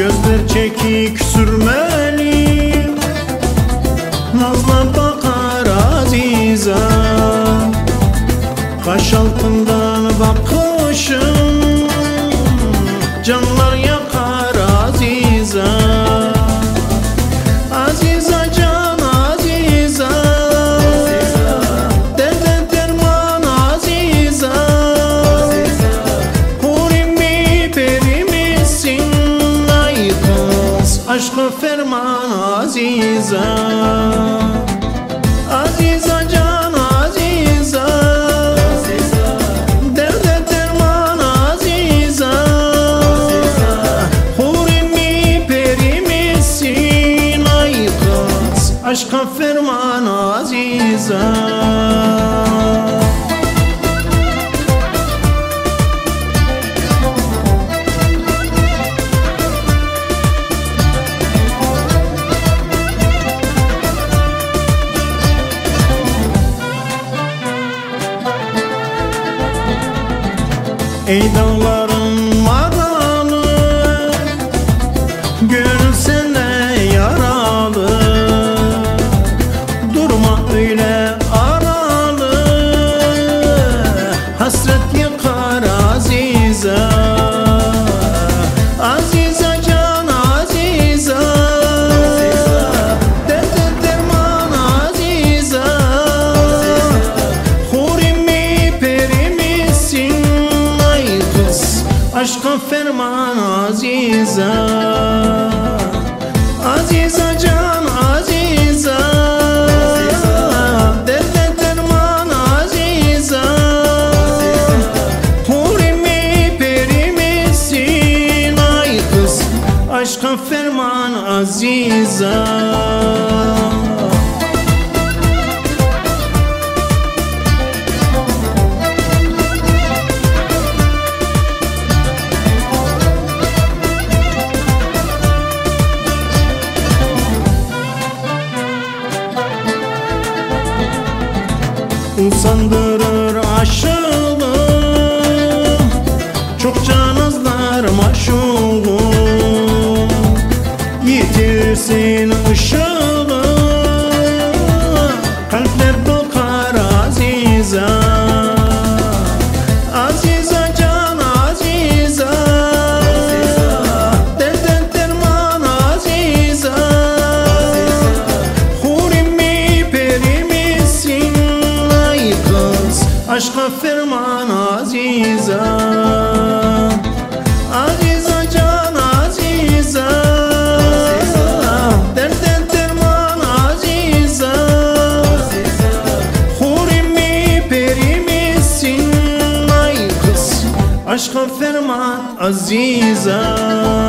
Gözler çekik sürmeli, nazla bakar azize. Kaş altından bakışın, canlar yakar azize. Azize can azize, derde derman azize. Hurim mi peri misin ay kız, aşkı ferman azize. Azize can azize, derde derman azize. Hurim mi peri misin ay kız, aşka ferman azize. Ey dağların maralı, gönül sende yaralı. Durma öyle aralı, hasret yakar azize. Azize can azize, derde derman azize. Hurim mi peri misin aşka ferman azize. Azize can azize, derde derman azize. Hurim mi peri misin ay kız, aşka ferman azize. Usandırır aşığım, çok canızlar maşuğum. Yitirsin ışığını, kalpler dokar azize. Azize can azize, derde derman azize. Hurim mi peri misin aşka ferman azize. Azize can azize, derde derman azize. Hurim mi peri misin ay kız, aşka ferman azize.